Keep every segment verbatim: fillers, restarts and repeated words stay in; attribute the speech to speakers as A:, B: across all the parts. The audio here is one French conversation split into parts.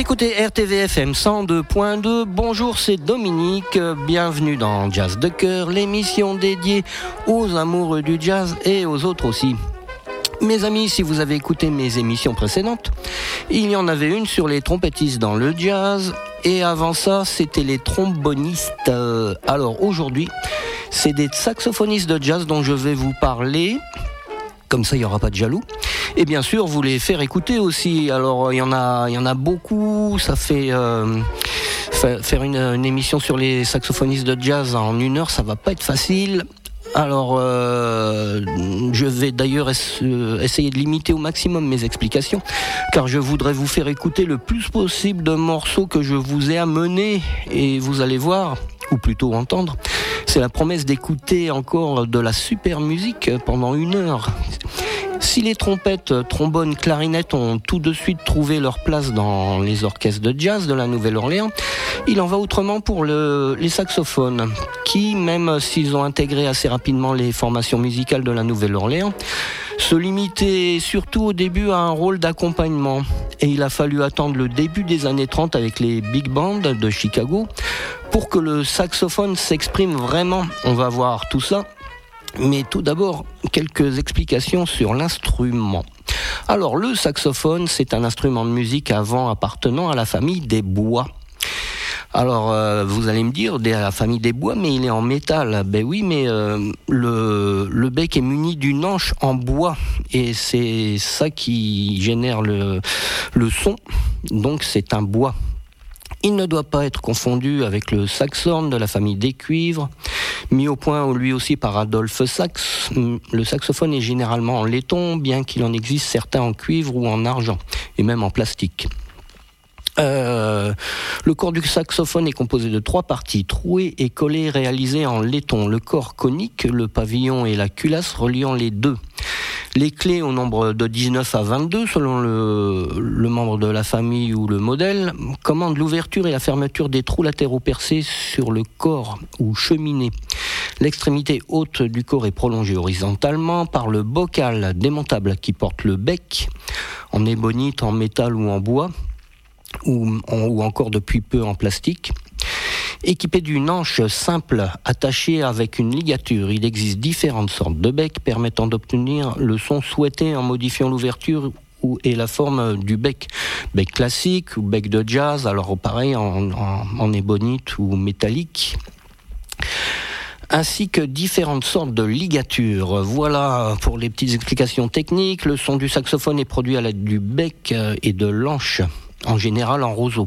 A: écoutez R T V F M cent deux point deux. Bonjour, c'est Dominique. Bienvenue dans Jazz de Cœur, l'émission dédiée aux amoureux du jazz et aux autres aussi. Mes amis, si vous avez écouté mes émissions précédentes, il y en avait une sur les trompettistes dans le jazz, et avant ça, c'était les trombonistes. Euh, alors aujourd'hui, c'est des saxophonistes de jazz dont je vais vous parler. Comme ça, il n'y aura pas de jaloux. Et bien sûr, vous les faire écouter aussi. Alors, il y en a, il y en a beaucoup. Ça fait euh, faire une, une émission sur les saxophonistes de jazz en une heure, ça va pas être facile. Alors, euh, je vais d'ailleurs essayer de limiter au maximum mes explications, car je voudrais vous faire écouter le plus possible de morceaux que je vous ai amenés, et vous allez voir, ou plutôt entendre, c'est la promesse d'écouter encore de la super musique pendant une heure. Si les trompettes, trombones, clarinettes ont tout de suite trouvé leur place dans les orchestres de jazz de la Nouvelle-Orléans, il en va autrement pour le, les saxophones, qui, même s'ils ont intégré assez rapidement les formations musicales de la Nouvelle-Orléans, se limitaient surtout au début à un rôle d'accompagnement. Et il a fallu attendre le début des années trente avec les big bands de Chicago pour que le saxophone s'exprime vraiment. On va voir tout ça. Mais tout d'abord, quelques explications sur l'instrument. Alors, le saxophone, c'est un instrument de musique avant appartenant à la famille des bois. Alors, euh, vous allez me dire, la famille des bois, mais il est en métal. Ben oui, mais euh, le, le bec est muni d'une anche en bois, et c'est ça qui génère le, le son, donc c'est un bois. Il ne doit pas être confondu avec le saxhorn de la famille des cuivres, mis au point lui aussi par Adolphe Sax. Le saxophone est généralement en laiton, bien qu'il en existe certains en cuivre ou en argent, et même en plastique. Euh, le corps du saxophone est composé de trois parties, trouées et collées, réalisées en laiton. Le corps conique, le pavillon et la culasse reliant les deux. Les clés au nombre de dix-neuf à vingt-deux, selon le, le membre de la famille ou le modèle, commandent l'ouverture et la fermeture des trous latéraux percés sur le corps ou cheminée. L'extrémité haute du corps est prolongée horizontalement par le bocal démontable qui porte le bec, en ébonite, en métal ou en bois, ou, en, ou encore depuis peu en plastique. Équipé d'une anche simple attachée avec une ligature, il existe différentes sortes de becs permettant d'obtenir le son souhaité en modifiant l'ouverture ou, et la forme du bec. Bec classique ou bec de jazz, alors pareil en, en, en ébonite ou métallique, ainsi que différentes sortes de ligatures. Voilà pour les petites explications techniques. Le son du saxophone est produit à l'aide du bec et de l'anche, en général en roseau.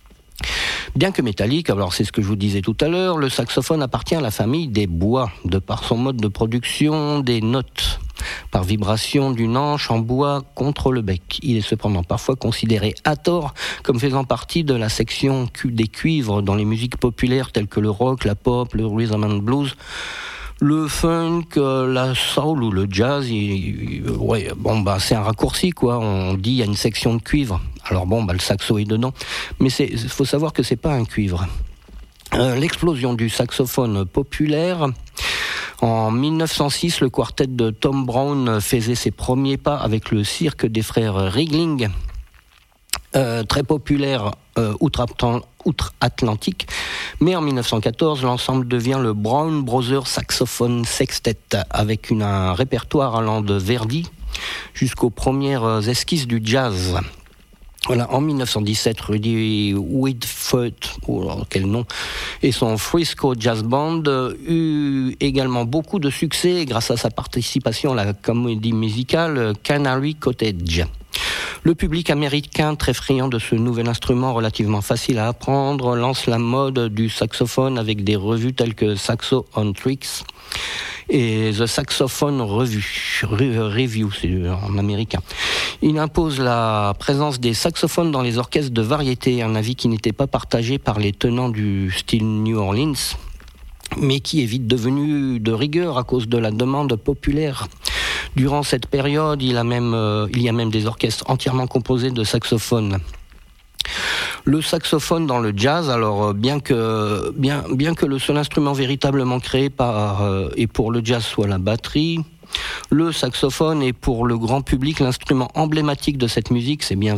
A: Bien que métallique, alors c'est ce que je vous disais tout à l'heure, le saxophone appartient à la famille des bois, de par son mode de production des notes, par vibration d'une anche en bois contre le bec. Il est cependant parfois considéré à tort comme faisant partie de la section des cuivres dans les musiques populaires telles que le rock, la pop, le rhythm and blues, le funk, la soul ou le jazz. Il, il, ouais, bon bah c'est un raccourci quoi. On dit il y a une section de cuivre. Alors bon bah le saxo est dedans, mais c'est faut savoir que c'est pas un cuivre. Euh, l'explosion du saxophone populaire. En mille neuf cent six, le quartet de Tom Brown faisait ses premiers pas avec le cirque des frères Ringling, euh, très populaire euh, outre-Atlantique. Mais en mille neuf cent quatorze, l'ensemble devient le Brown Brothers Saxophone Sextet, avec une, un répertoire allant de Verdi jusqu'aux premières esquisses du jazz. Voilà, en mille neuf cent dix-sept, Rudy Whitfield, oh, quel nom, et son Frisco Jazz Band euh, eut également beaucoup de succès grâce à sa participation à la comédie musicale Canary Cottage. Le public américain, très friand de ce nouvel instrument relativement facile à apprendre, lance la mode du saxophone avec des revues telles que Saxo on Tricks et The Saxophone Review, Review c'est en américain. Il impose la présence des saxophones dans les orchestres de variété, un avis qui n'était pas partagé par les tenants du style New Orleans, mais qui est vite devenu de rigueur à cause de la demande populaire. Durant cette période, il, a même, euh, il y a même des orchestres entièrement composés de saxophones. Le saxophone dans le jazz, alors bien que, bien, bien que le seul instrument véritablement créé par euh, et pour le jazz soit la batterie, le saxophone est pour le grand public l'instrument emblématique de cette musique, c'est bien vrai.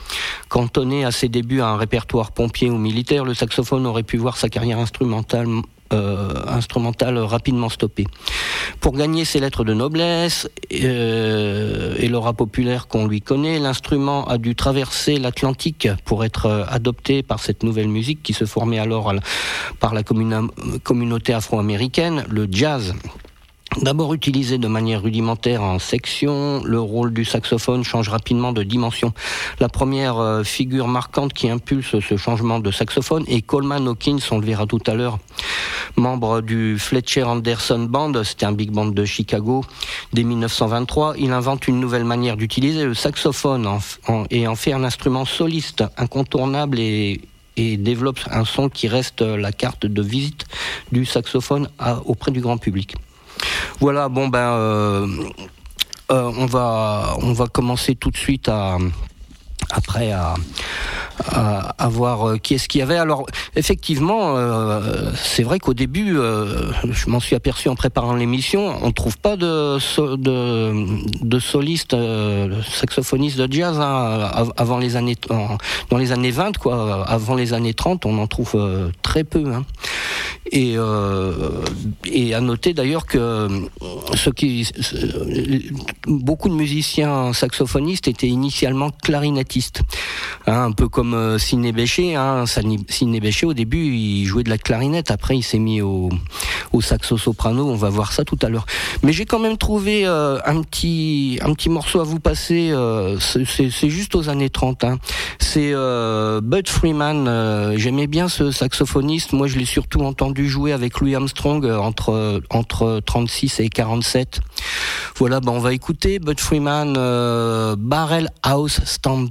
A: Cantonné à ses débuts à un répertoire pompier ou militaire, le saxophone aurait pu voir sa carrière instrumentale Euh, instrumentale rapidement stoppée. Pour gagner ses lettres de noblesse euh, et l'aura populaire qu'on lui connaît, l'instrument a dû traverser l'Atlantique pour être euh, adopté par cette nouvelle musique qui se formait alors la, par la communa, communauté afro-américaine, le jazz. D'abord utilisé de manière rudimentaire en section, le rôle du saxophone change rapidement de dimension. La première euh, figure marquante qui impulse ce changement de saxophone est Coleman Hawkins, on le verra tout à l'heure, membre du Fletcher Anderson Band, c'était un big band de Chicago, dès mille neuf cent vingt-trois. Il invente une nouvelle manière d'utiliser le saxophone en, en, et en fait un instrument soliste incontournable et et développe un son qui reste la carte de visite du saxophone à, auprès du grand public. Voilà, bon ben, euh, euh, on va on va commencer tout de suite à après à, à, à voir euh, qui est-ce qu'il y avait. Alors effectivement, euh, c'est vrai qu'au début, euh, je m'en suis aperçu en préparant l'émission, on trouve pas de de, de soliste euh, saxophoniste de jazz hein, avant les années en, dans les années vingt quoi, avant les années trente, on en trouve euh, très peu. Hein. Et, euh, et à noter d'ailleurs que ce qui, beaucoup de musiciens saxophonistes étaient initialement clarinettistes, hein, un peu comme euh, Sidney Bechet. Hein, Sidney Bechet au début il jouait de la clarinette, après il s'est mis au, au saxo-soprano. On va voir ça tout à l'heure. Mais j'ai quand même trouvé euh, un petit un petit morceau à vous passer. Euh, c'est, c'est, c'est juste aux années trente. Hein. C'est euh, Bud Freeman. Euh, j'aimais bien ce saxophoniste. Moi je l'ai surtout entendu jouer avec Louis Armstrong entre entre trente-six et quarante-sept. Voilà, ben on va écouter Bud Freeman, euh, Barrel House Stomp.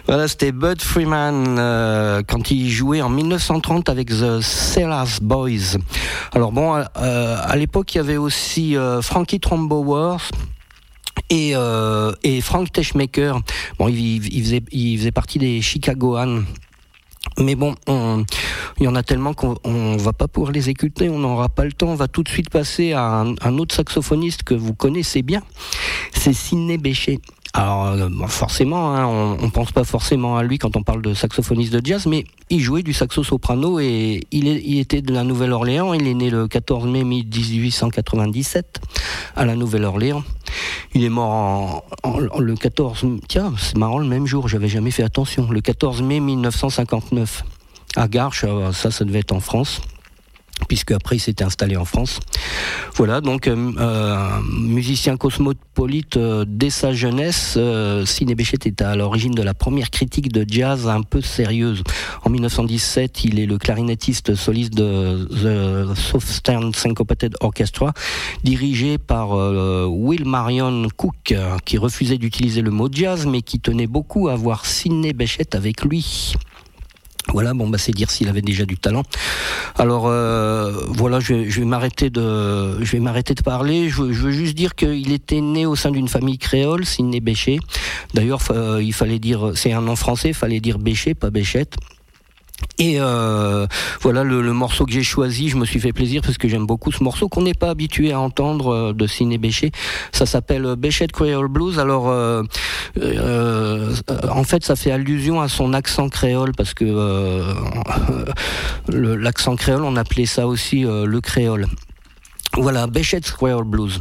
A: Voilà, c'était Bud Freeman euh, quand il jouait en mille neuf cent trente avec The Sailors Boys. Alors bon, euh, à l'époque, il y avait aussi euh, Frankie Trombowers et, euh, et Frank Teschmaker. Bon, il, il, faisait, il faisait partie des Chicagoans. Mais bon, on, il y en a tellement qu'on on va pas pouvoir les écouter, on n'aura pas le temps. On va tout de suite passer à un, un autre saxophoniste que vous connaissez bien, c'est Sidney Bechet. Alors euh, forcément, hein, on, on pense pas forcément à lui quand on parle de saxophoniste de jazz, mais il jouait du saxo soprano et il, est, il était de la Nouvelle-Orléans. Il est né le quatorze mai dix-huit cent quatre-vingt-dix-sept à la Nouvelle-Orléans. Il est mort en, en, en, le quatorze. Tiens, c'est marrant, le même jour. J'avais jamais fait attention. Le quatorze mai mille neuf cent cinquante-neuf à Garches. Ça, ça devait être en France, puisque après il s'était installé en France. Voilà, donc euh, musicien cosmopolite euh, dès sa jeunesse, euh, Sidney Bechet est à l'origine de la première critique de jazz un peu sérieuse. En mille neuf cent dix-sept, il est le clarinettiste soliste de The Southern Syncopated Orchestra, dirigé par euh, Will Marion Cook, euh, qui refusait d'utiliser le mot jazz, mais qui tenait beaucoup à voir Sidney Bechet avec lui. Voilà, bon bah c'est dire s'il avait déjà du talent. Alors euh, voilà, je vais, je vais m'arrêter de, je vais m'arrêter de parler. Je veux, je veux juste dire qu'il était né au sein d'une famille créole, Sidney Bechet. D'ailleurs, euh, il fallait dire, c'est un nom français, il fallait dire Bechet, pas Béchette. Et euh, voilà le, le morceau que j'ai choisi, je me suis fait plaisir parce que j'aime beaucoup ce morceau qu'on n'est pas habitué à entendre euh, de Sidney Bechet. Ça s'appelle Bechet Creole Blues. Alors euh, euh, en fait ça fait allusion à son accent créole parce que euh, le, l'accent créole on appelait ça aussi euh, le créole. Voilà, Bechet Creole Blues.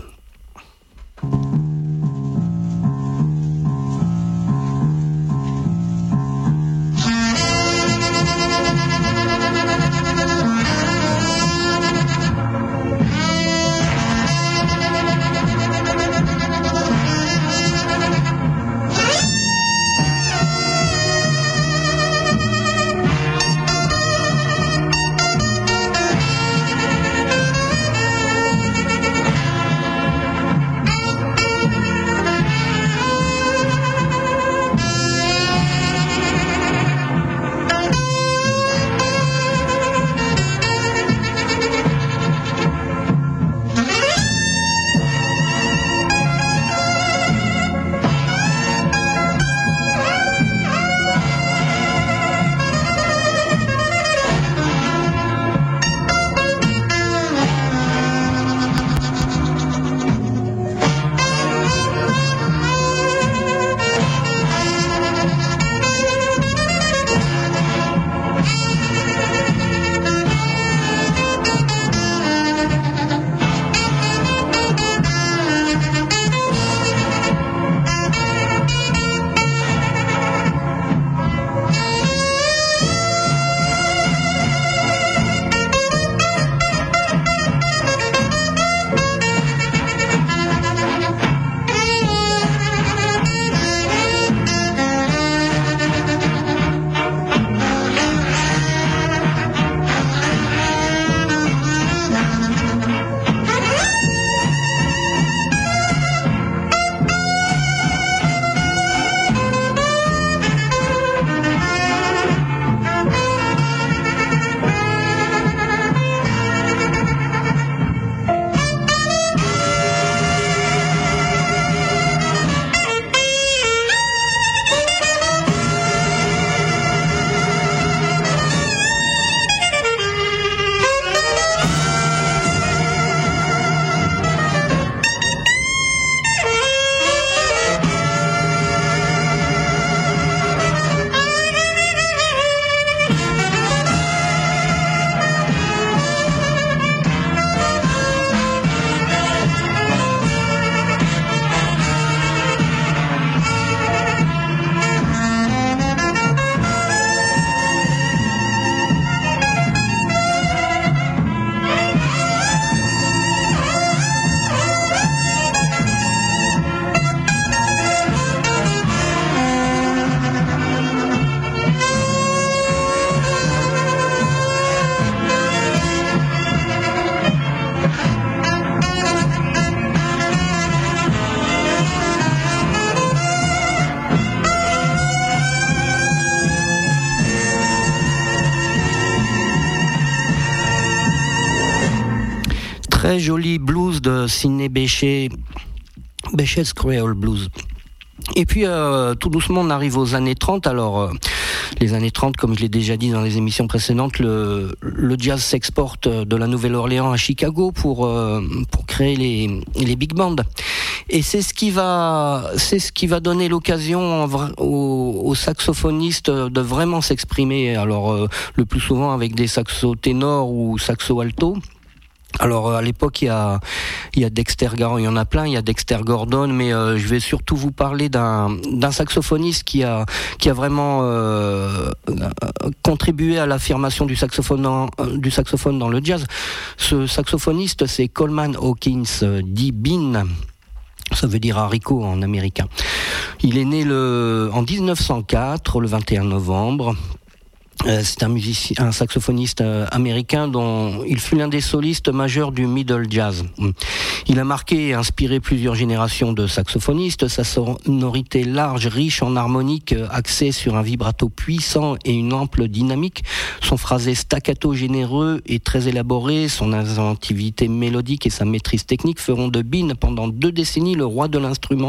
A: Très joli blues de Sidney Bechet, Bechet's Creole Blues. Et puis euh, tout doucement on arrive aux années trente. Alors euh, les années trente, comme je l'ai déjà dit dans les émissions précédentes, le, le jazz s'exporte de la Nouvelle-Orléans à Chicago pour euh, pour créer les les big bands. Et c'est ce qui va c'est ce qui va donner l'occasion aux, aux saxophonistes de vraiment s'exprimer. Alors euh, le plus souvent avec des saxos ténors ou saxos alto. Alors à l'époque il y a il y a Dexter Gordon, il y en a plein, il y a Dexter Gordon, mais euh, je vais surtout vous parler d'un d'un saxophoniste qui a qui a vraiment euh, contribué à l'affirmation du saxophone dans, du saxophone dans le jazz. Ce saxophoniste, c'est Coleman Hawkins, dit Bean. Ça veut dire haricot en américain. Il est né le en dix-neuf cent quatre, le vingt et un novembre. Euh, c'est un musicien, un saxophoniste euh, américain dont il fut l'un des solistes majeurs du middle jazz. Il a marqué et inspiré plusieurs générations de saxophonistes. Sa sonorité large, riche en harmonique, euh, axée sur un vibrato puissant et une ample dynamique, son phrasé staccato généreux et très élaboré, son inventivité mélodique et sa maîtrise technique feront de Bean pendant deux décennies le roi de l'instrument.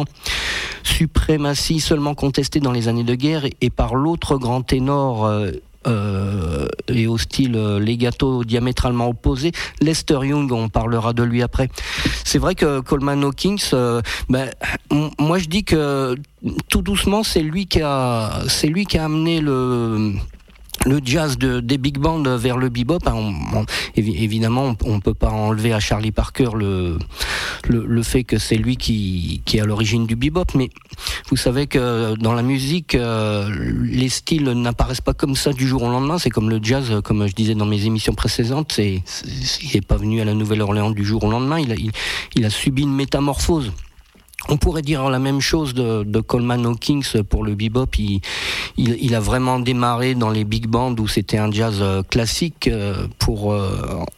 A: Suprématie seulement contestée dans les années de guerre et par l'autre grand ténor euh, Euh, et au style euh, legato diamétralement opposé, Lester Young, on parlera de lui après. C'est vrai que Coleman Hawkins, euh, ben, m- moi je dis que tout doucement c'est lui qui a, c'est lui qui a amené le le jazz de, des big bands vers le bebop. On, on, évidemment, on ne peut pas enlever à Charlie Parker le, le, le fait que c'est lui qui, qui est à l'origine du bebop, mais vous savez que dans la musique, euh, les styles n'apparaissent pas comme ça du jour au lendemain. C'est comme le jazz, comme je disais dans mes émissions précédentes, c'est, c'est, il n'est pas venu à la Nouvelle-Orléans du jour au lendemain, il a, il, il a subi une métamorphose. On pourrait dire la même chose de, de Coleman Hawkins pour le bebop. Il, il, il a vraiment démarré dans les big bands où c'était un jazz classique pour euh,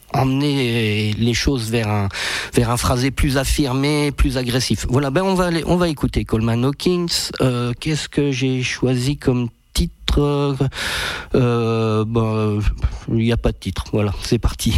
A: emmener les choses vers un vers un phrasé plus affirmé, plus agressif. Voilà, ben on va aller, on va écouter Coleman Hawkins. Euh, qu'est-ce que j'ai choisi comme titre? euh, ben, il n'y a pas de titre. Voilà, c'est parti.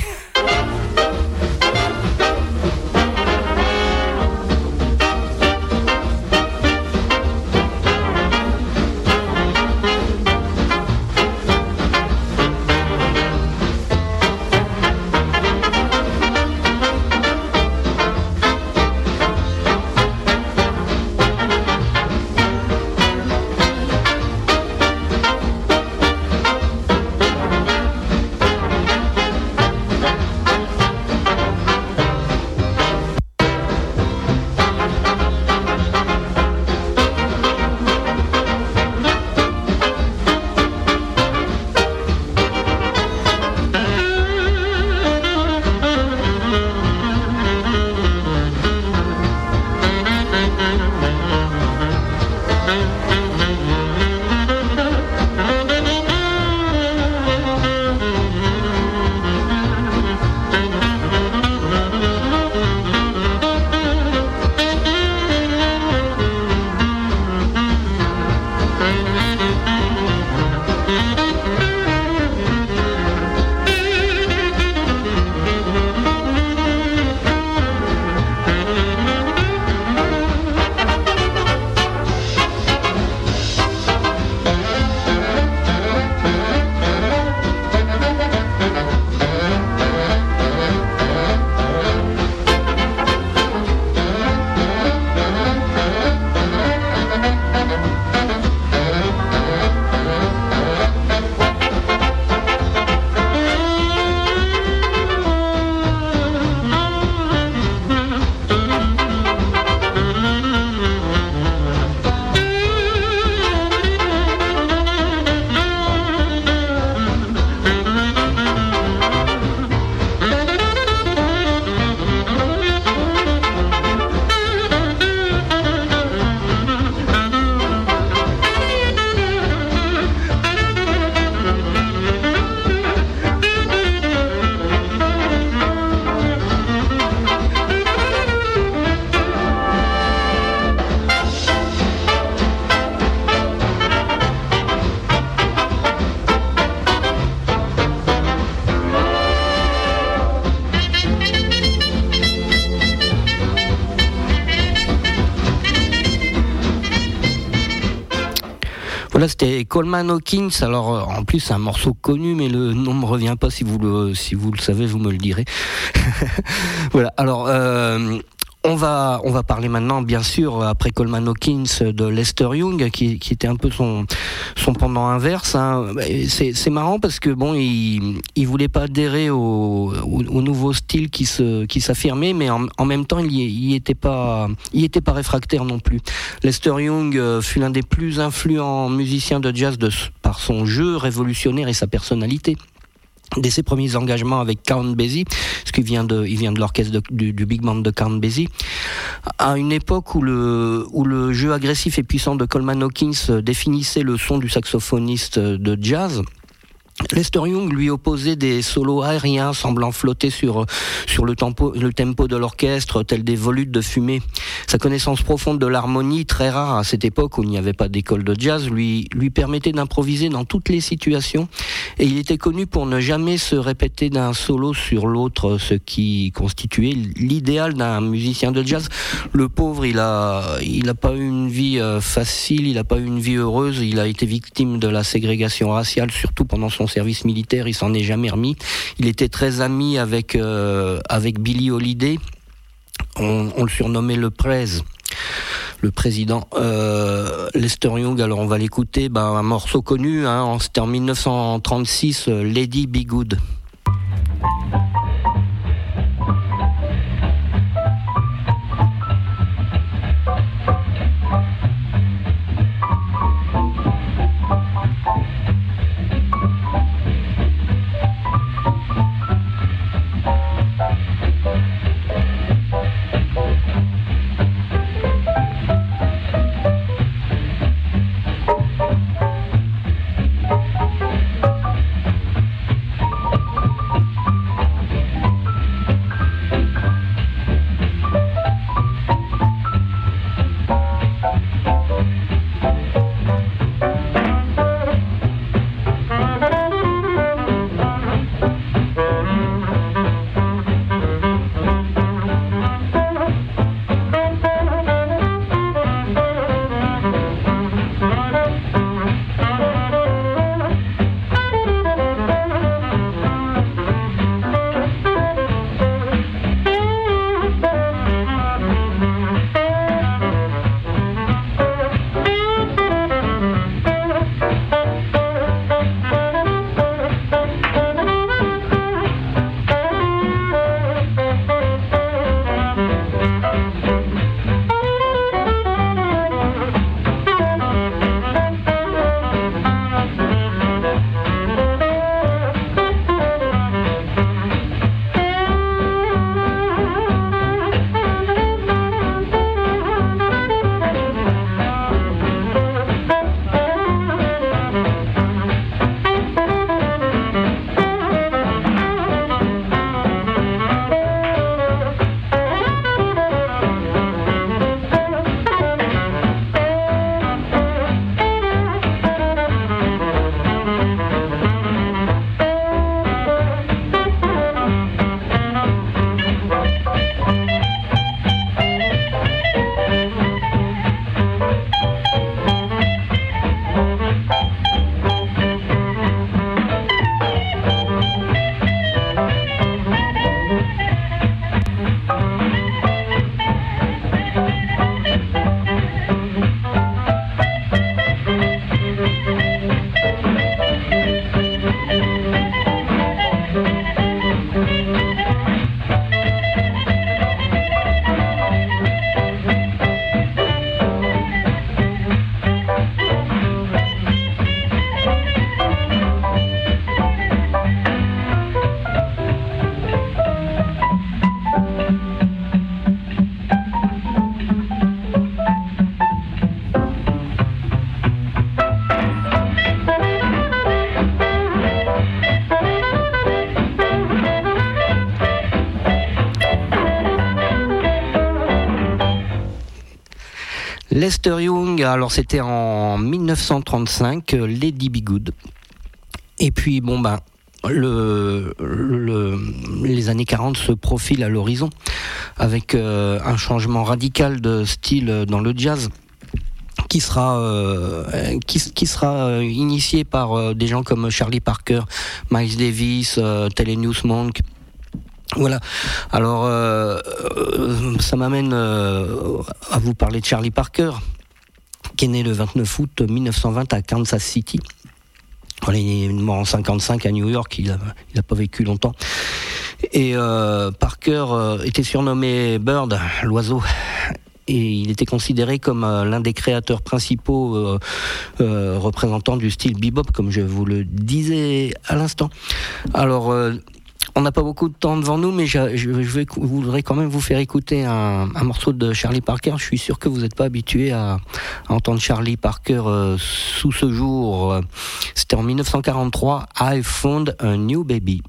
A: Voilà, c'était Coleman Hawkins. Alors, en plus, c'est un morceau connu, mais le nom me revient pas. Si vous le, si vous le savez, vous me le direz. Voilà. Alors, euh, On va, on va parler maintenant, bien sûr, après Coleman Hawkins, de Lester Young, qui, qui était un peu son, son pendant inverse. Hein. C'est, c'est marrant parce que bon, il, il voulait pas adhérer au, au, au nouveau style qui se, qui s'affirmait, mais en, en même temps, il y, il était pas, il était pas réfractaire non plus. Lester Young fut l'un des plus influents musiciens de jazz de, par son jeu révolutionnaire et sa personnalité. Dès ses premiers engagements avec Count Basie, parce qu'il vient de, il vient de l'orchestre de, du, du big band de Count Basie, à une époque où le, où le jeu agressif et puissant de Coleman Hawkins définissait le son du saxophoniste de jazz, Lester Young lui opposait des solos aériens semblant flotter sur, sur le, tempo, le tempo de l'orchestre, tels des volutes de fumée. Sa connaissance profonde de l'harmonie, très rare à cette époque où il n'y avait pas d'école de jazz, lui, lui permettait d'improviser dans toutes les situations. Et il était connu pour ne jamais se répéter d'un solo sur l'autre, ce qui constituait l'idéal d'un musicien de jazz. Le pauvre, il a, il a pas eu une vie facile, il a pas eu une vie heureuse, il a été victime de la ségrégation raciale, surtout pendant son service militaire, il s'en est jamais remis. Il était très ami avec euh, avec Billie Holiday. On, on le surnommait le Prez, le président. Euh, Lester Young, alors on va l'écouter, ben, un morceau connu, hein, c'était en dix-neuf cent trente-six, Lady Be Good. Lester Young, alors c'était en dix-neuf cent trente-cinq, Lady Be Good. Et puis bon ben, le, le, les années quarante se profilent à l'horizon avec euh, un changement radical de style dans le jazz. qui sera euh, qui, qui sera euh, initié par euh, des gens comme Charlie Parker, Miles Davis, euh, Thelonious Monk. Voilà. Alors euh, euh, ça m'amène euh, à vous parler de Charlie Parker, qui est né le vingt-neuf août mille neuf cent vingt à Kansas City. Voilà, il est mort en cinquante-cinq à New York. Il a il a pas vécu longtemps. Et euh, Parker euh, était surnommé Bird, l'oiseau. Et il était considéré comme euh, l'un des créateurs principaux euh, euh, représentants du style bebop, comme je vous le disais à l'instant. Alors, euh, on n'a pas beaucoup de temps devant nous, mais je, je, vais, je voudrais quand même vous faire écouter un, un morceau de Charlie Parker. Je suis sûr que vous n'êtes pas habitué à, à entendre Charlie Parker euh, sous ce jour. C'était en mille neuf cent quarante-trois, I Found a New Baby.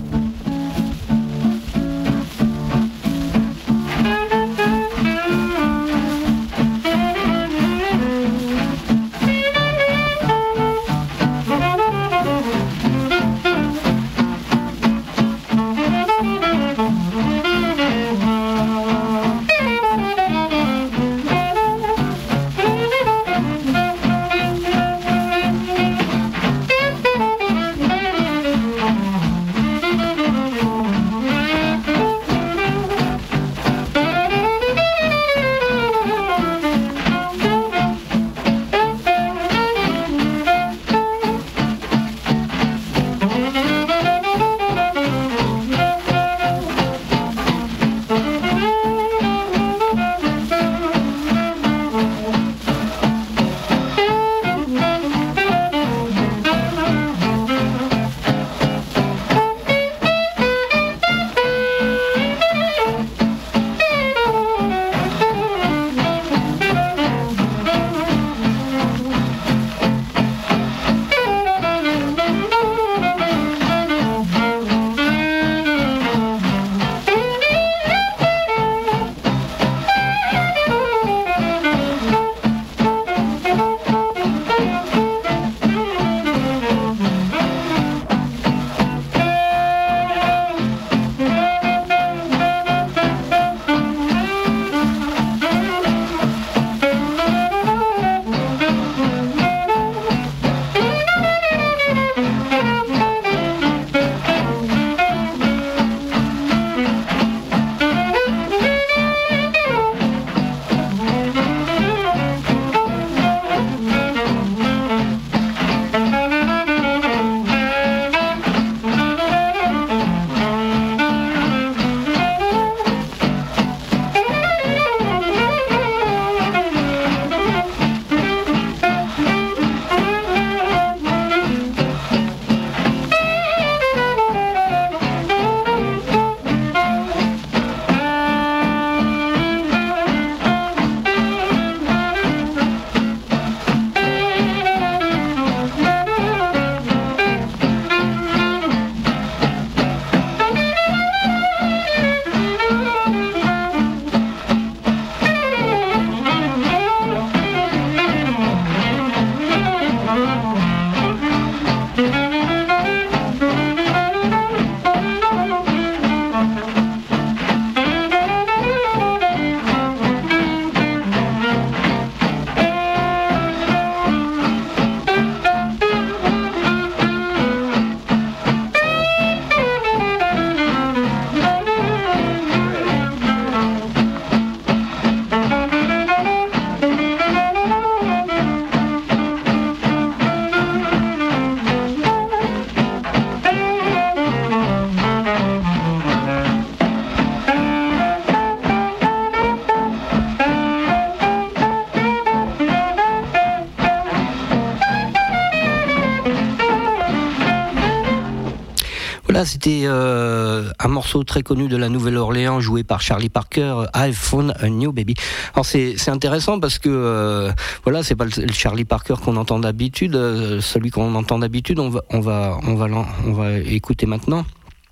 A: Voilà, c'était euh, un morceau très connu de la Nouvelle-Orléans joué par Charlie Parker, I've Found a New Baby. Alors c'est c'est intéressant parce que euh, voilà, c'est pas le, le Charlie Parker qu'on entend d'habitude, euh, celui qu'on entend d'habitude, on va on va on va on va écouter maintenant.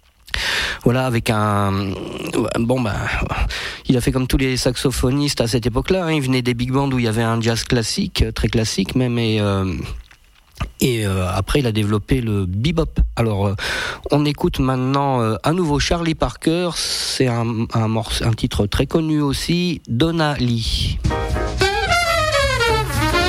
A: Voilà, avec un bon bah il a fait comme tous les saxophonistes à cette époque-là, hein, il venait des big bands où il y avait un jazz classique, très classique même, et euh, Et euh, après, il a développé le bebop. Alors, euh, on écoute maintenant euh, à nouveau Charlie Parker. C'est un, un, morceau, un titre très connu aussi, Donna Lee.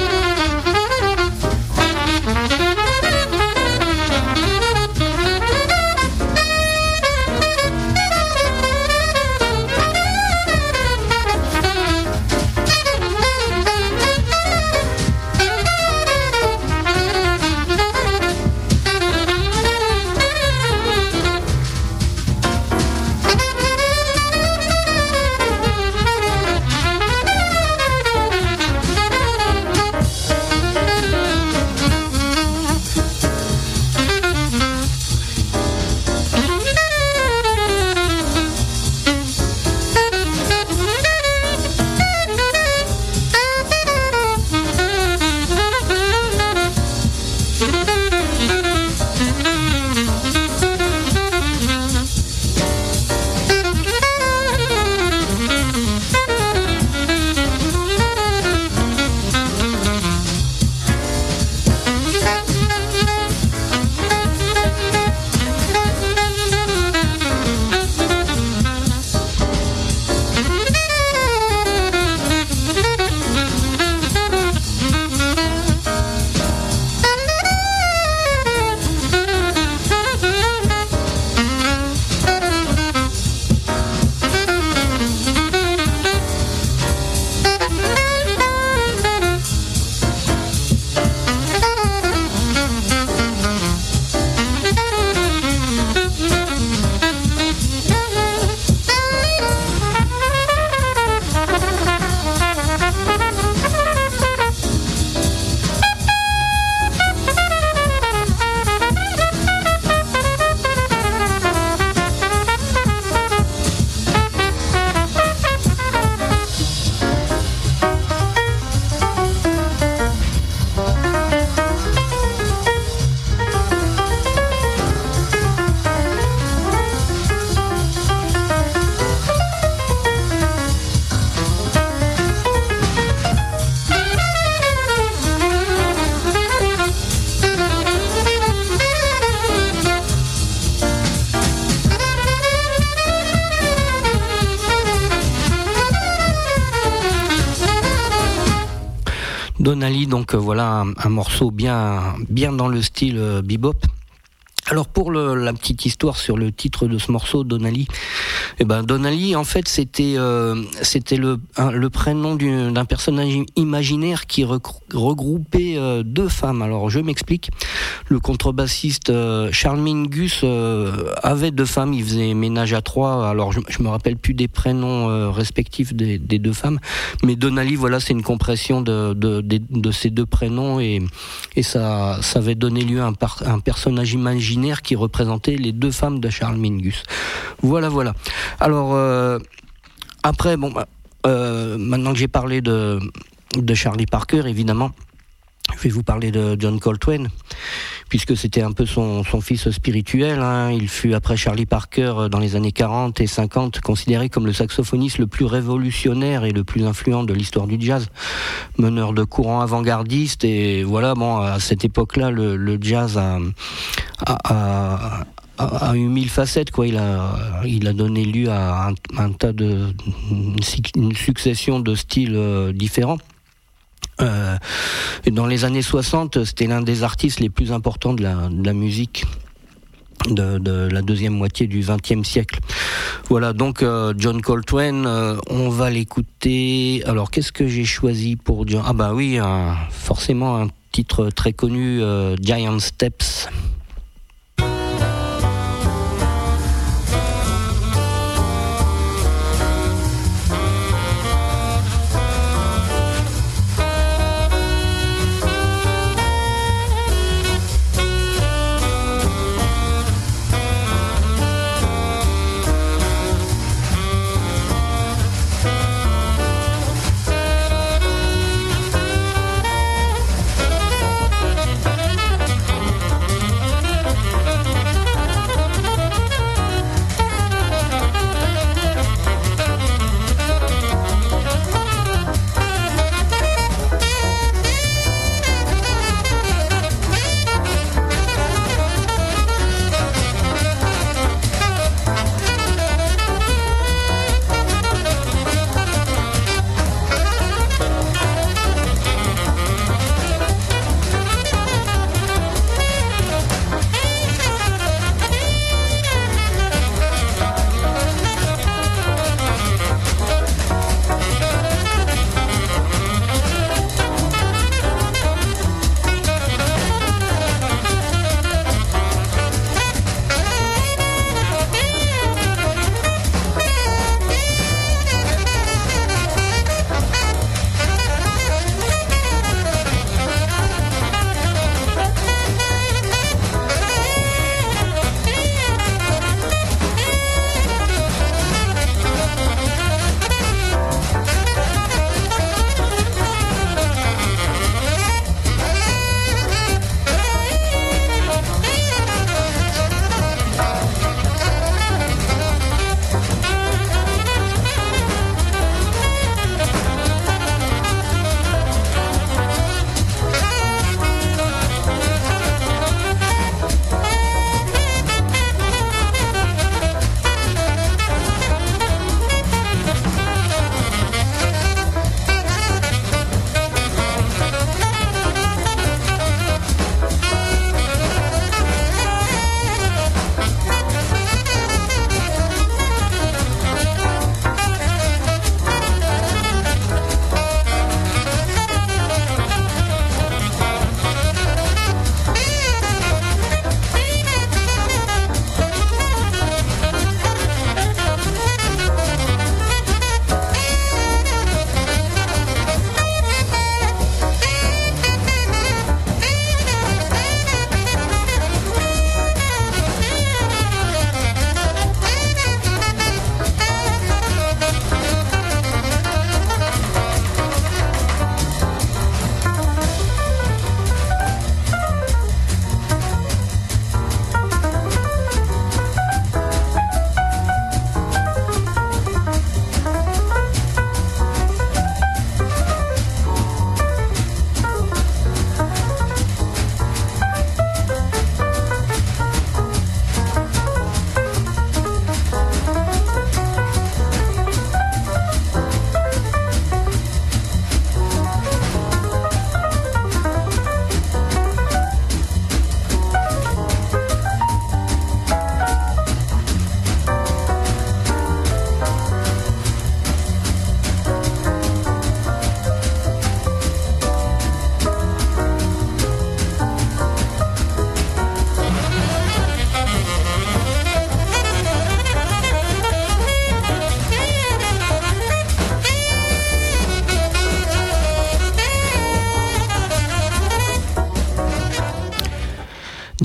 A: Donnelly, donc euh, voilà un, un morceau bien, bien dans le style euh, bebop. Alors pour le, la petite histoire sur le titre de ce morceau, Donnelly, eh ben Donnelly en fait c'était euh, c'était le un, le prénom du, d'un personnage imaginaire qui regroupait euh, deux femmes. Alors je m'explique. Le contrebassiste euh, Charles Mingus euh, avait deux femmes, il faisait ménage à trois. Alors je, je me rappelle plus des prénoms euh, respectifs des, des deux femmes, mais Donnelly voilà c'est une compression de de, de de ces deux prénoms et et ça ça avait donné lieu à un, par, un personnage imaginaire qui représentait les deux femmes de Charles Mingus. Voilà, voilà. Alors, euh, après, bon, euh, maintenant que j'ai parlé de, de Charlie Parker, évidemment, je vais vous parler de John Coltrane, puisque c'était un peu son, son fils spirituel. Hein. Il fut, après Charlie Parker, dans les années quarante et cinquante, considéré comme le saxophoniste le plus révolutionnaire et le plus influent de l'histoire du jazz, meneur de courant avant-gardiste. Et voilà, bon, à cette époque-là, le, le jazz a, a, a, a eu mille facettes, quoi. Il a, il a donné lieu à un, un tas de, une succession de styles euh, différents. Euh, dans les années soixante, c'était l'un des artistes les plus importants de la, de la musique de, de la deuxième moitié du vingtième siècle. Voilà, donc euh, John Coltrane, euh, on va l'écouter. Alors, qu'est-ce que j'ai choisi pour John ? Ah bah oui, un, forcément un titre très connu, euh, Giant Steps.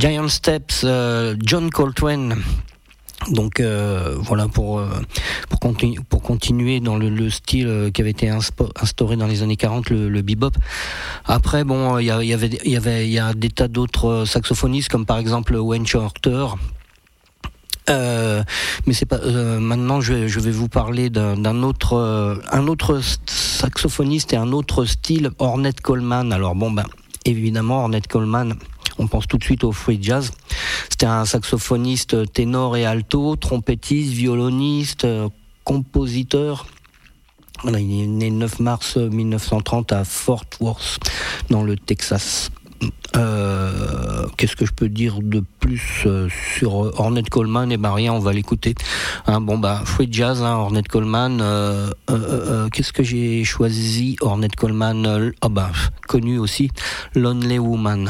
A: Giant Steps, euh, John Coltrane. Donc euh, voilà pour euh, pour, continu, pour continuer dans le, le style euh, qui avait été inspo, instauré dans les années quarante, le, le bebop. Après bon, il y, y avait il y avait il y a des tas d'autres saxophonistes comme par exemple Wayne Shorter. Euh, mais c'est pas euh, maintenant je vais je vais vous parler d'un, d'un autre euh, un autre saxophoniste et un autre style, Ornette Coleman. Alors bon ben évidemment Ornette Coleman, on pense tout de suite au free jazz. C'était un saxophoniste ténor et alto, trompettiste, violoniste, euh, compositeur. Voilà, il est né le neuf mars dix-neuf cent trente à Fort Worth, dans le Texas. Euh, qu'est-ce que je peux dire de plus euh, sur Ornette Coleman? Eh ben rien, on va l'écouter. Hein, bon bah free jazz, hein, Ornette Coleman. Euh, euh, euh, qu'est-ce que j'ai choisi? Ornette Coleman, euh, oh bah connu aussi, Lonely Woman.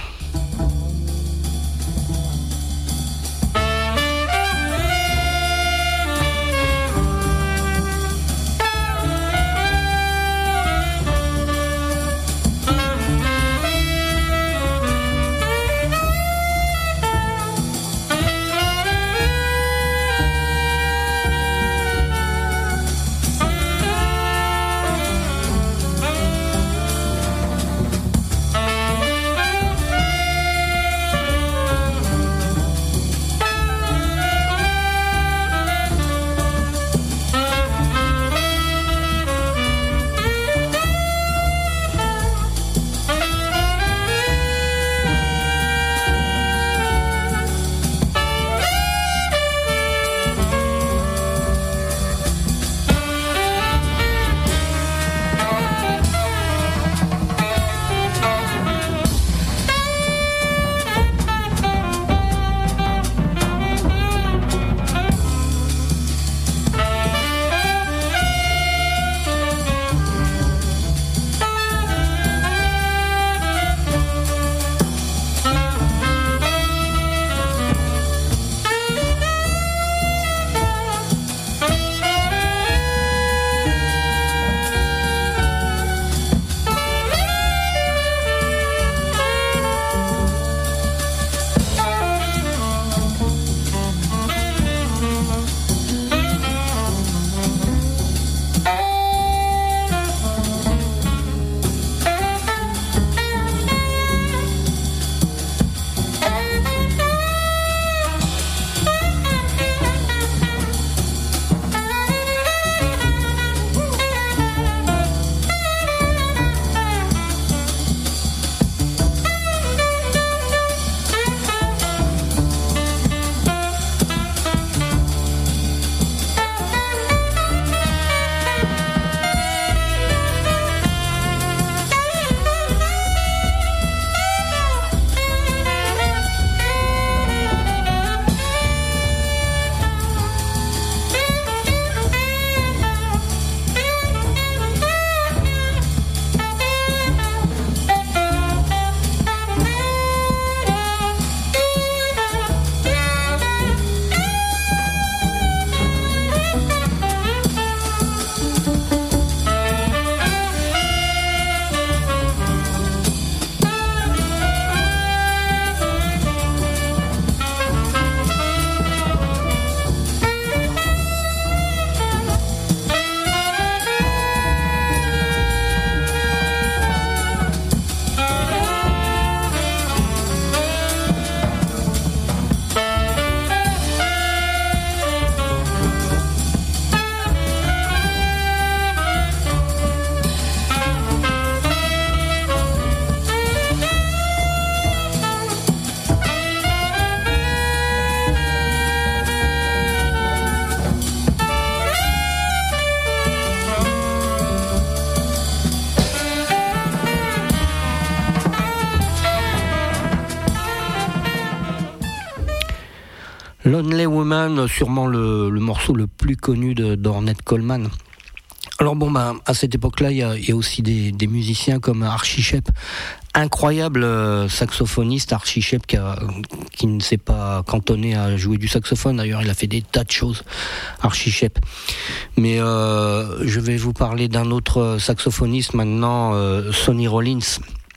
A: Lonely Woman, sûrement le, le morceau le plus connu de, d'Ornette Coleman. Alors bon, bah, à cette époque-là, il y a, y a aussi des, des musiciens comme Archie Shepp, incroyable euh, saxophoniste, Archie Shepp, qui, a, qui ne s'est pas cantonné à jouer du saxophone. D'ailleurs, il a fait des tas de choses, Archie Shepp. Mais euh, je vais vous parler d'un autre saxophoniste maintenant, euh, Sonny Rollins.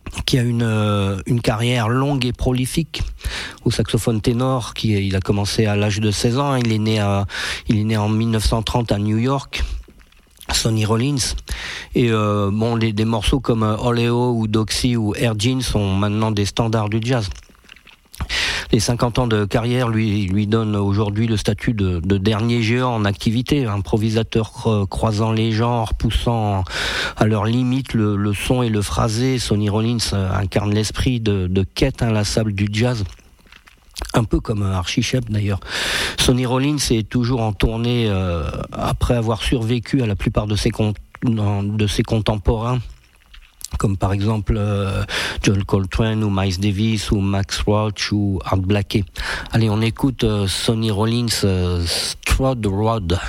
A: qui a une, euh, une carrière longue et prolifique au saxophone ténor. Qui, il a commencé à l'âge de seize ans. Il est né, à, il est né en dix-neuf cent trente à New York. Sonny Rollins. Et euh, bon, les, des morceaux comme euh, Oleo ou Doxy ou Air Jean sont maintenant des standards du jazz. Les cinquante ans de carrière lui, lui donnent aujourd'hui le statut de, de dernier géant en activité, improvisateur cro- croisant les genres, poussant à leur limite le, le son et le phrasé. Sonny Rollins incarne l'esprit de, de quête inlassable du jazz. Un peu comme Archie Shepp d'ailleurs. Sonny Rollins est toujours en tournée euh, après avoir survécu à la plupart de ses, con- de ses contemporains, comme par exemple euh, John Coltrane ou Miles Davis ou Max Roach ou Art Blakey. Allez, on écoute euh, Sonny Rollins, euh, Strode Road.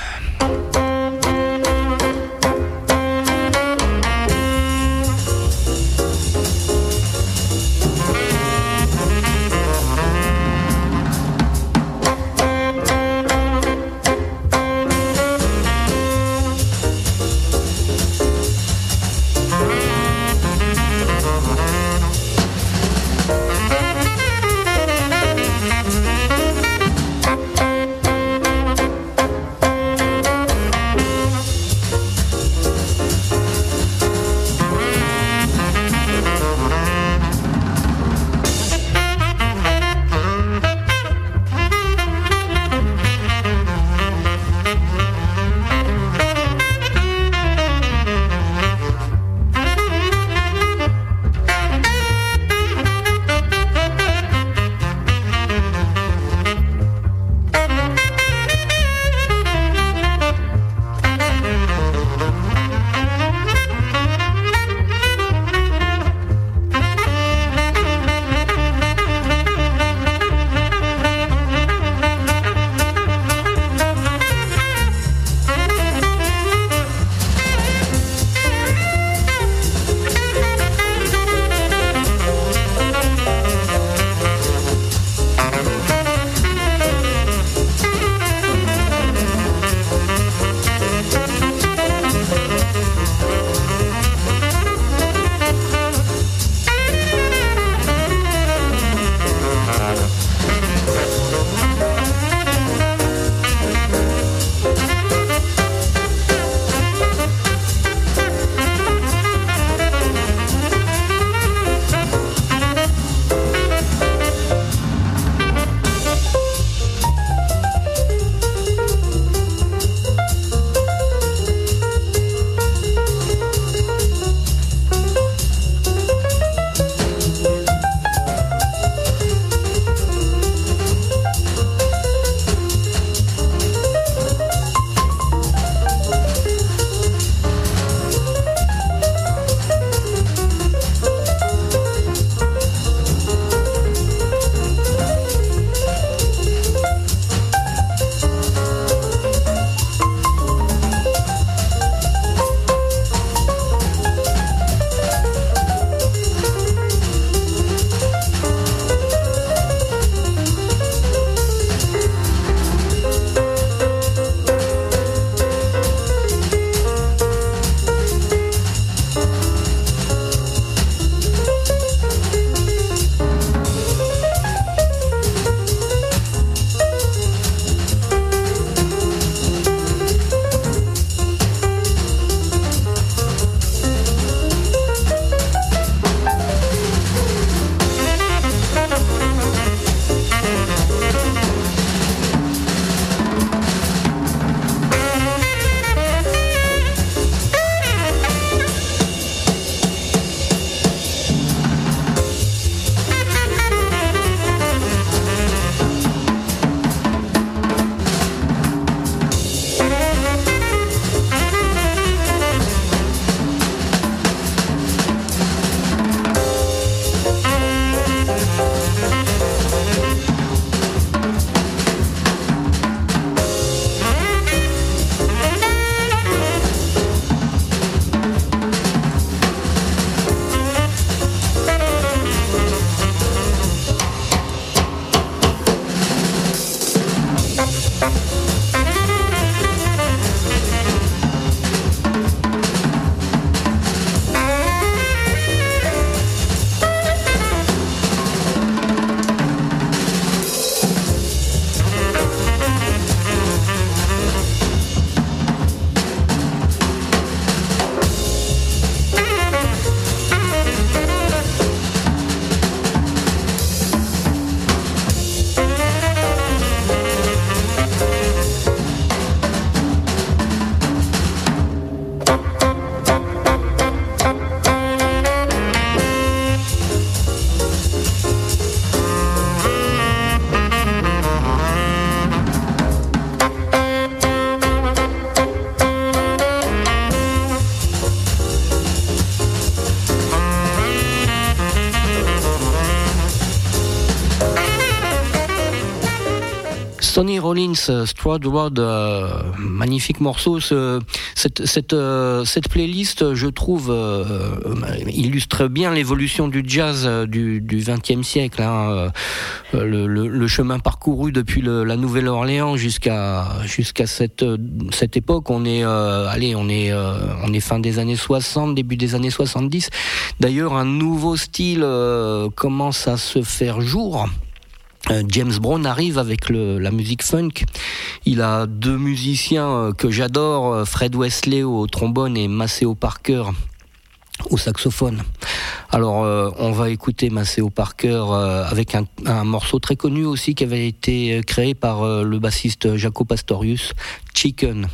A: Sonny Rollins, Stroud Road, euh, magnifique morceau. Ce, cette, cette, euh, cette playlist, je trouve, euh, illustre bien l'évolution du jazz euh, du, du vingtième siècle. Hein, euh, le, le, le chemin parcouru depuis le, la Nouvelle-Orléans jusqu'à jusqu'à cette cette époque. On est, euh, allez, on est euh, on est fin des années soixante, début des années soixante-dix. D'ailleurs, un nouveau style euh, commence à se faire jour. Euh, James Brown arrive avec le, la musique funk. Il a deux musiciens euh, que j'adore, euh, Fred Wesley au trombone et Maceo Parker au saxophone. Alors euh, on va écouter Maceo Parker euh, avec un, un morceau très connu aussi qui avait été créé par euh, le bassiste Jaco Pastorius, Chicken.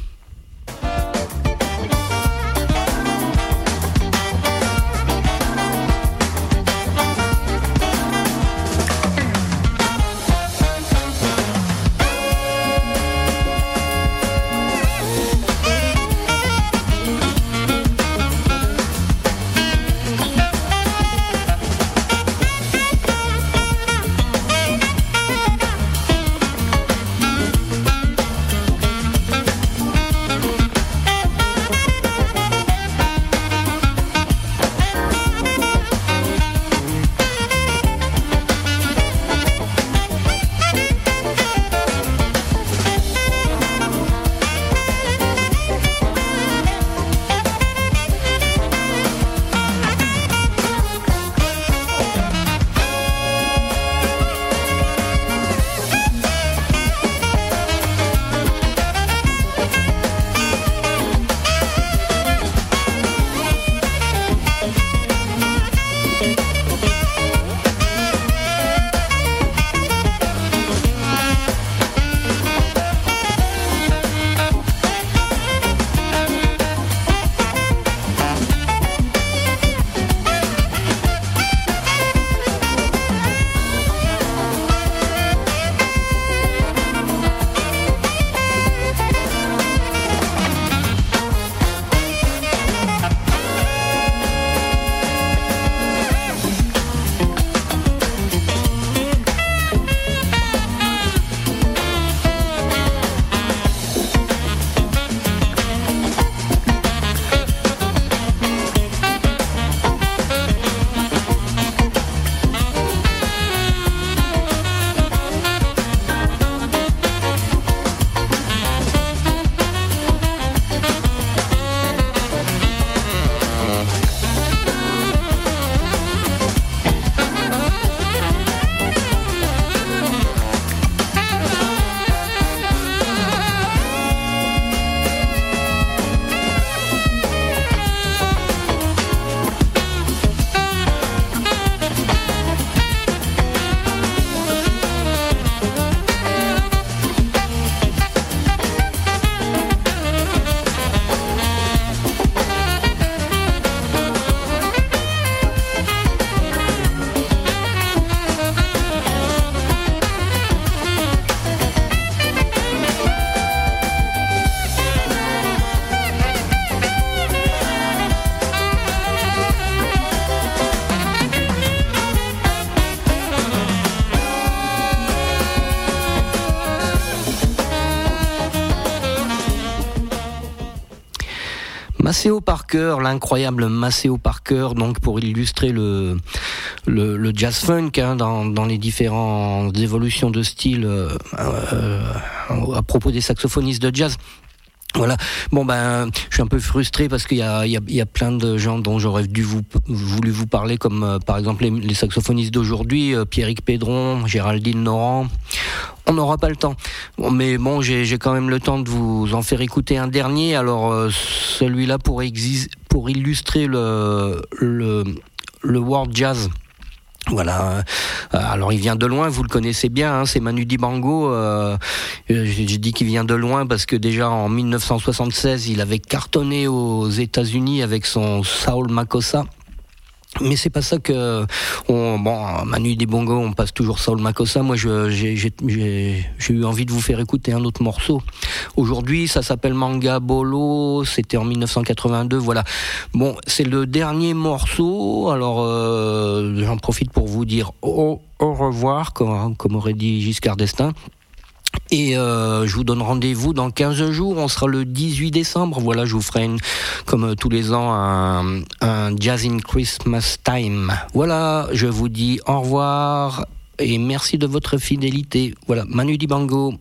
A: Maceo Parker, l'incroyable Maceo Parker, donc pour illustrer le le, le jazz funk hein, dans, dans les différentes évolutions de style euh, euh, à propos des saxophonistes de jazz. Voilà. Bon ben, je suis un peu frustré parce qu'il y a, il y a, il y a plein de gens dont j'aurais dû vous, voulu vous parler, comme euh, par exemple les, les saxophonistes d'aujourd'hui, euh, Pierrick Pédron, Géraldine Noran. On n'aura pas le temps. Bon, mais bon, j'ai, j'ai quand même le temps de vous en faire écouter un dernier. Alors euh, celui-là pour, exis- pour illustrer le, le, le world jazz. Voilà. Alors il vient de loin, vous le connaissez bien, hein, c'est Manu Dibango. Euh, j'ai dit qu'il vient de loin parce que déjà en dix-neuf cent soixante-seize, il avait cartonné aux États-Unis avec son Saul Makossa. Mais c'est pas ça que on, bon, Manu Dibango, on passe toujours Saul Makossa. Moi, je, j'ai, j'ai, j'ai, j'ai eu envie de vous faire écouter un autre morceau. Aujourd'hui, ça s'appelle Manga Bolo. C'était en dix-neuf cent quatre-vingt-deux. Voilà. Bon, c'est le dernier morceau. Alors, euh, j'en profite pour vous dire au, au revoir, comme, comme aurait dit Giscard d'Estaing. Et euh, je vous donne rendez-vous dans quinze jours, on sera le dix-huit décembre. Voilà, je vous ferai une, comme euh, tous les ans un, un Jazz in Christmas Time. Voilà, je vous dis au revoir et merci de votre fidélité. Voilà, Manu Dibango.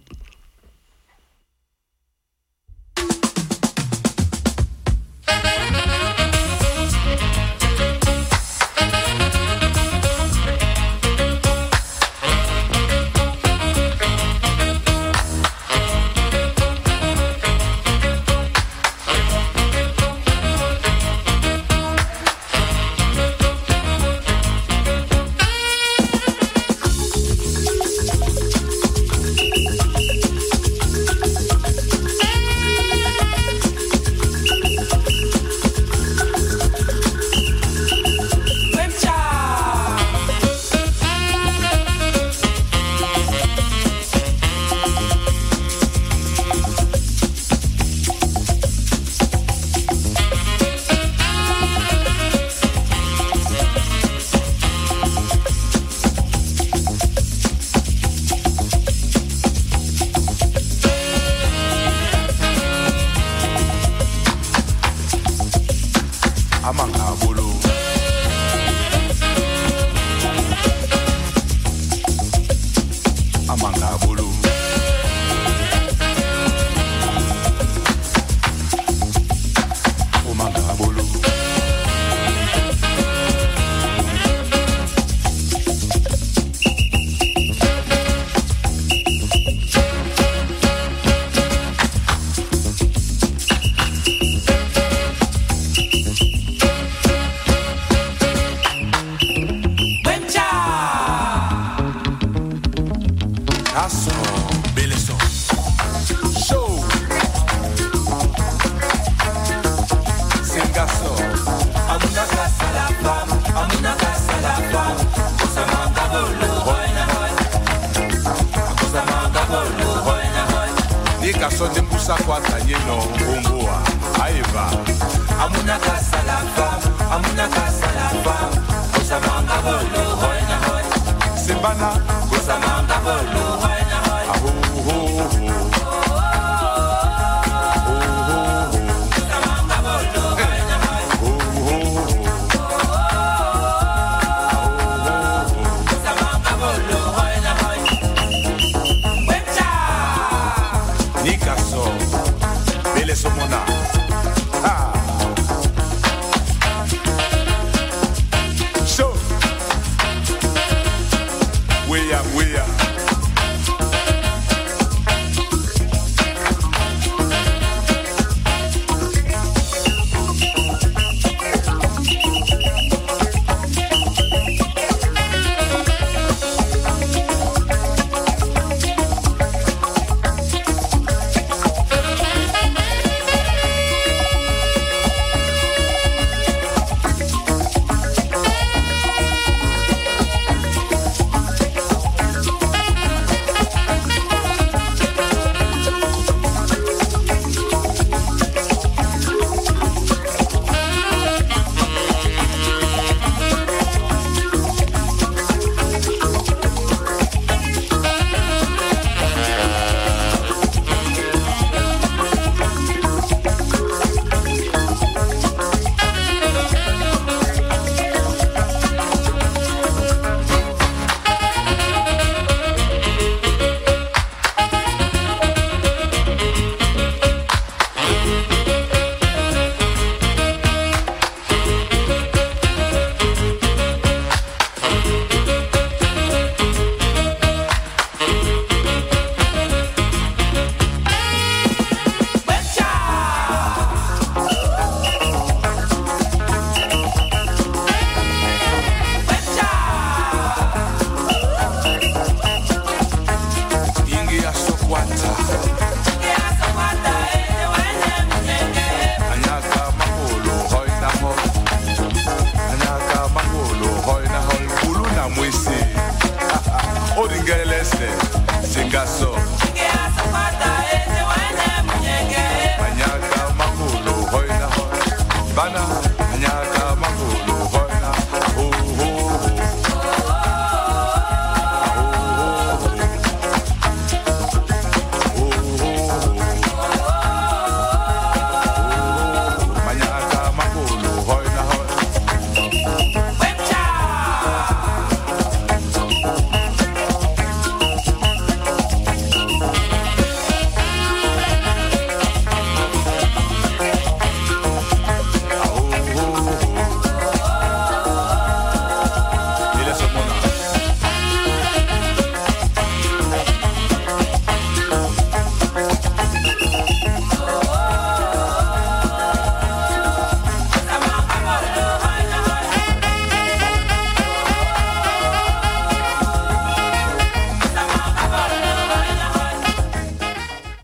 B: Odingeleste, Singaso.